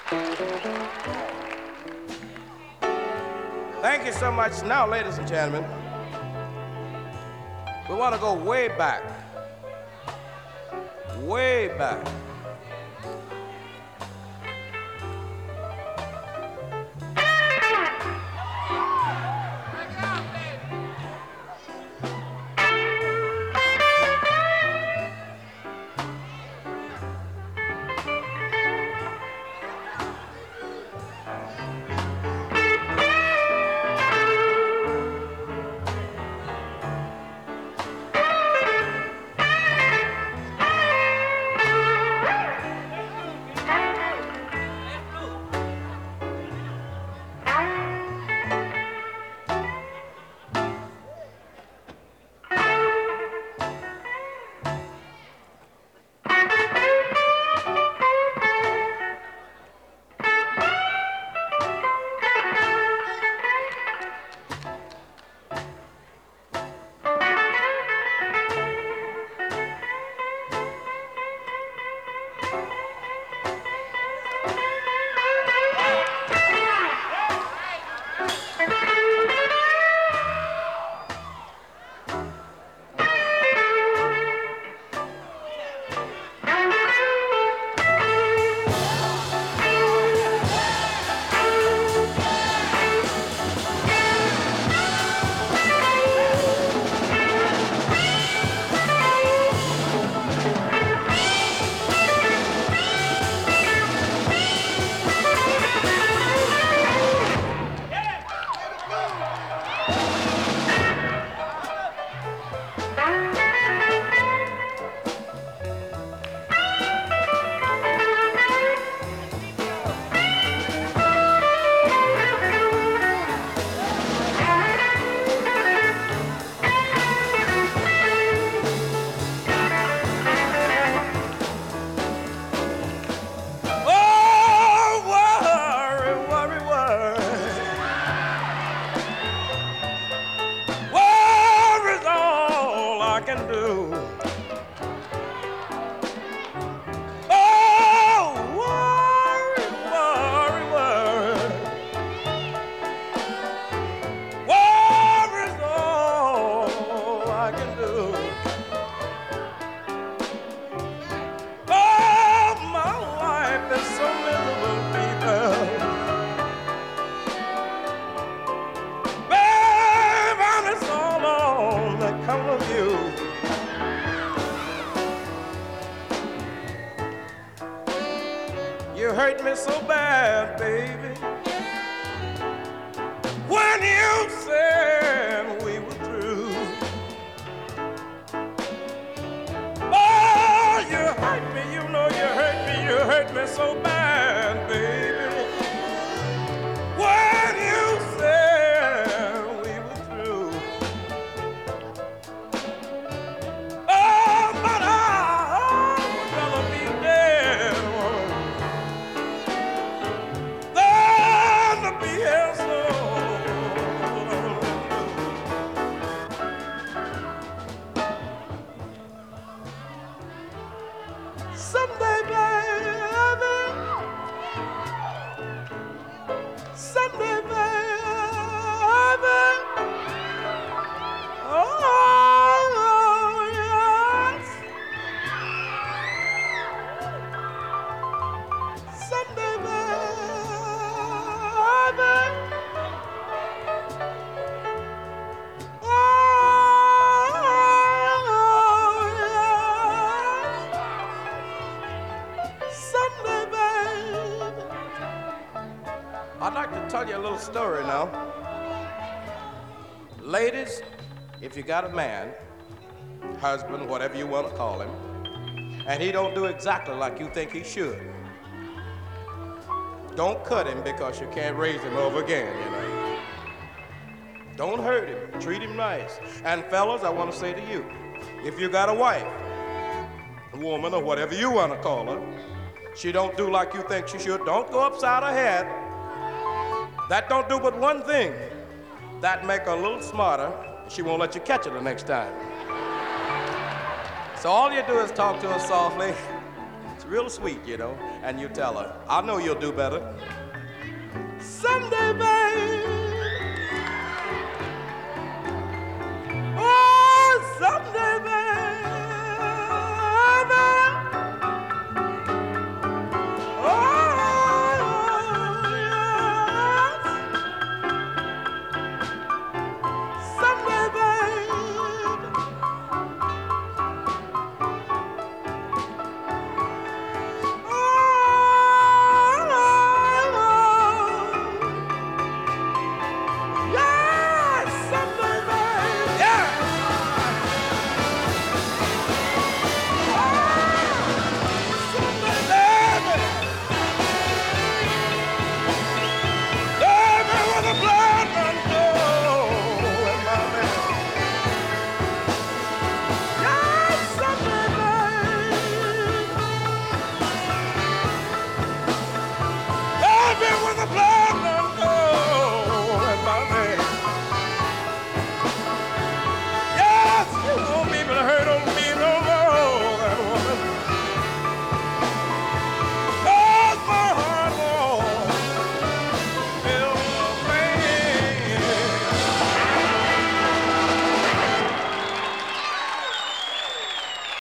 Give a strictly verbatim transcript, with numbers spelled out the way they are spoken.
Thank you so much. Now, ladies and gentlemen, we want to go way back. Way back. You hurt me so bad, baby, when you said we were through. Oh, you hurt me, you know you hurt me, you hurt me so bad, baby, when you said we were through. Oh, but I'd rather be dead than to be held so. Someday, baby, someday, baby, oh, yes, someday, baby, oh, yes, someday, baby. I'd like to tell you a little story now. Ladies, if you got a man, husband, whatever you want to call him, and he don't do exactly like you think he should, don't cut him because you can't raise him over again, you know. Don't hurt him. Treat him nice. And fellas, I want to say to you, if you got a wife, a woman, or whatever you want to call her, she don't do like you think she should, don't go upside her head. That don't do but one thing. That make her a little smarter. She won't let you catch her the next time. So all you do is talk to her softly. real sweet, you know, and you tell her, I know you'll do better.